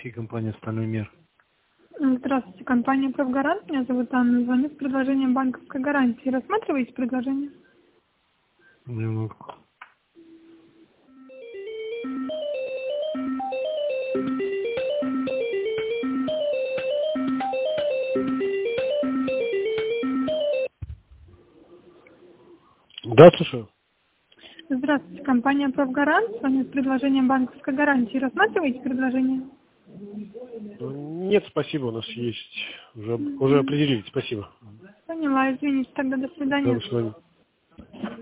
России, компания «Стальной мир». Здравствуйте, компания «Правгарант». Меня зовут Анна. Звоню с предложением банковской гарантии. Рассматриваете предложение? Минутку. Да, слушаю. Здравствуйте, компания «Правгарант». Звоню с предложением банковской гарантии. Рассматриваете предложение? Нет, спасибо, у нас есть. Уже определились, спасибо. Поняла, извините, тогда до До свидания. свидания.